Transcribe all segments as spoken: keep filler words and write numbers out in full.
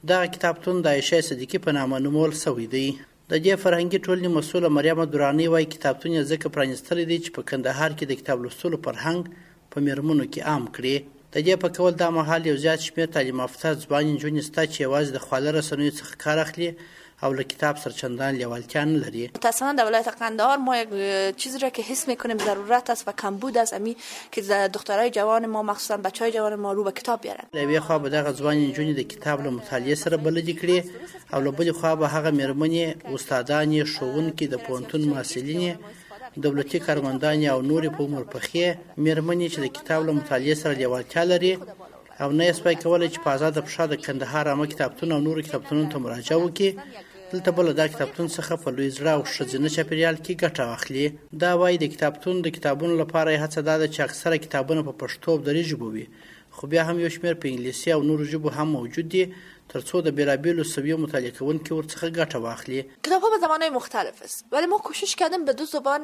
دغه کتابتون د عایشه صدیقي په نامه نومول شوی دی. د دې فرهنګي ټولنې مسؤله مریم دراني وایي کتابتون یې ځکه پرانیستلی دی چې په کندهار کې د کتاب لوستلو فرهنګ په میرمنو کې عام کړي. د دې په کول دا مهال یو زیات شمېر تعلیم یافته ځوانې نجونې شته چې یوازې د خواله رسنیو څخه کار اخلي او له کتاب سره چندان لیوالتیا نه لري. متاسفانه در ولایت قندهار ما یک چیزی را که حس میکنیم ضرورت است و کمبود است امی که دخترای جوان ما مخصوصا بچهای جوان ما رو به کتاب بیارن. له یوې خوا به دغه ځوانې نجونې د کتاب له مطالعې سره بلدي کړي او له بلې خوا به هغه میرمنې استادانې ښوونکي د پوهنتون محصلینې دولتي کارمندانې او نورې په عمر پخې میرمنې چې د کتاب له مطالعې سره لیوالتیا لري او نه یې سپی کولی چې په ازاده پښه د کندهار عامه کتابتون او نورو کتابتونونو ته مراجعه وکړي. دلته بله دا کتابتون څخه په لوی زړه او ښځینه چاپېریال کې ګټه واخلي. دا وایي د کتابتون د کتابونو لپاره یې هڅه دا ده چې اکثره کتابونه په پښتو او دري ژبو وي، خو بیا هم یو شمېر په انګلیسي او نورو ژبو هم موجود دي ترڅو د بیلابیلو سویو مطالعه کوونکي ورڅخه ګټه واخلي. کتاب‌ها به زبان‌های مختلف است ولی ما کوشش کردیم به دو زبان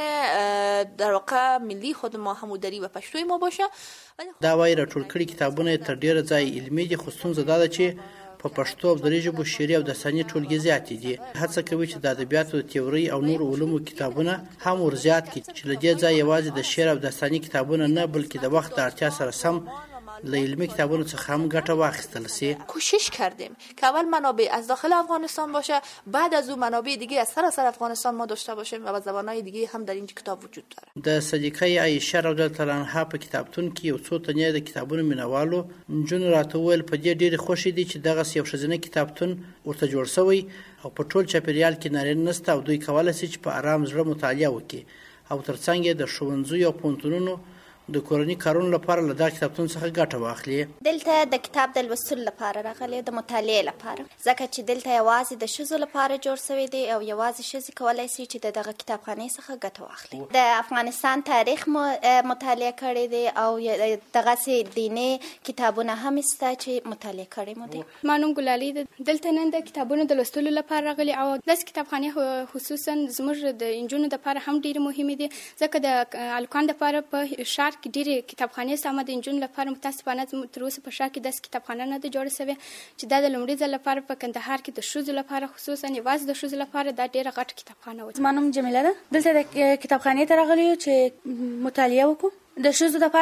در واقع ملی خود ما هم دري و پښتو ما باشه. دا وایي راټول کړي کتابونه تر ډیره ځای علمي دي، خو ستونزه دا ده چې په پښتو او دري ژبو شعري او داستاني ټولګې زیاتې دي. هڅه کوي چې د ادبیاتو د تیورۍ او نورو علومو کتابونه هم ور زیات کړي چې له دې ځای یوازې د شعر او داستاني کتابونه نه بلکې د وخت د اړتیا سره سم له علمی کتابونو څخه هم ګټه واخیستل شي. کوشش کردیم که اول منابع از داخل افغانستان باشه، بعد از اون منابع دیگه از سراسر افغانستان ما داشته باشیم و زبان‌های دیگه هم در این کتاب وجود داره. د صدیقه عایشه رضی الله عنها په کتابتون کې یو څو تنې د کتابونو مینوالو نجونو راته وویل په دې ډېرې خوښې دي چې دغسې یو ښځینه کتابتون ورته جوړ شوی او په ټول چاپېریال کې نارینه نشته او دوی کولی شي چې په ارام زړه مطالعه وکړي او ترڅنګ یې د ښوونځیو او پوهنتونونو د کورني کارونو لپاره له دا کتابتون څخه ګټه واخلي. دلته د کتاب د لوستلو لپاره راغلی، د مطالعې لپاره، ځکه چې دلته یوازې د ښځو لپاره جوړ شوی دی او یوازې ښځې کولی شي چې د دغه کتابخانې څخه ګټه واخلي. د افغانستان تاریخ مو مطالعه کړی دی او دغسې دیني کتابونه هم شته چې مطالعه کړی مو دی. ما نوم ګلالۍ ده. دلته نن د کتابونو د لوستلو لپاره راغلي او داسې کتابخانې خصوصا زموږ د نجونو دپاره هم ډېرې مهمې دي ځکه د هلکانو دپاره په ښار کې ډېرې کتابخانې شته، اما د نجونو لپاره متاسفانه تر اوسه په ښار کې داسې کتابخانه نه ده جوړه شوې چې دا د لومړي ځل لپاره په کندهار کې د ښځو لپاره خصوصا یوازې د ښځو لپاره دا ډېره غټه کتابخانه وه. زما نوم جمیله ده. دلته د کتابخانې ته راغلي یو چې مطالعه وکړو. د ښځو لپاره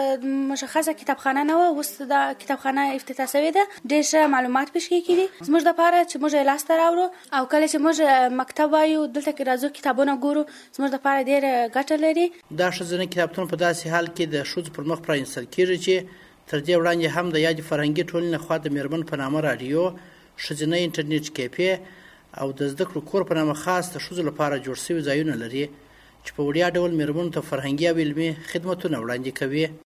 مشخصه کتابخانه نه وه، اوس دا کتابخانه افتتاح شوې ده. ډېر ښه معلومات پکې کړي زموږ لپاره چې موږ یې لاسته راوړو او کله چې موږ مکتب وایو دلته کې راځو کتابونه ګورو زموږ لپاره ډېره ګټه لري. دا ښځینه کتابتون په داسې حال کې د ښځو پر مخ پرانیستل کېږي چې تر دې وړاندې هم د یادې فرهنګي ټولنې لخوا د میرمن په نامه راډیو، ښځینه انټرنیټ کیفې او د زده کړو کور په نامه خاص د ښځو لپاره جوړ شوي ځایونه لري چې په وړیا ډول میرمنو ته فرهنګي او علمي خدمتونه وړاندې کوي.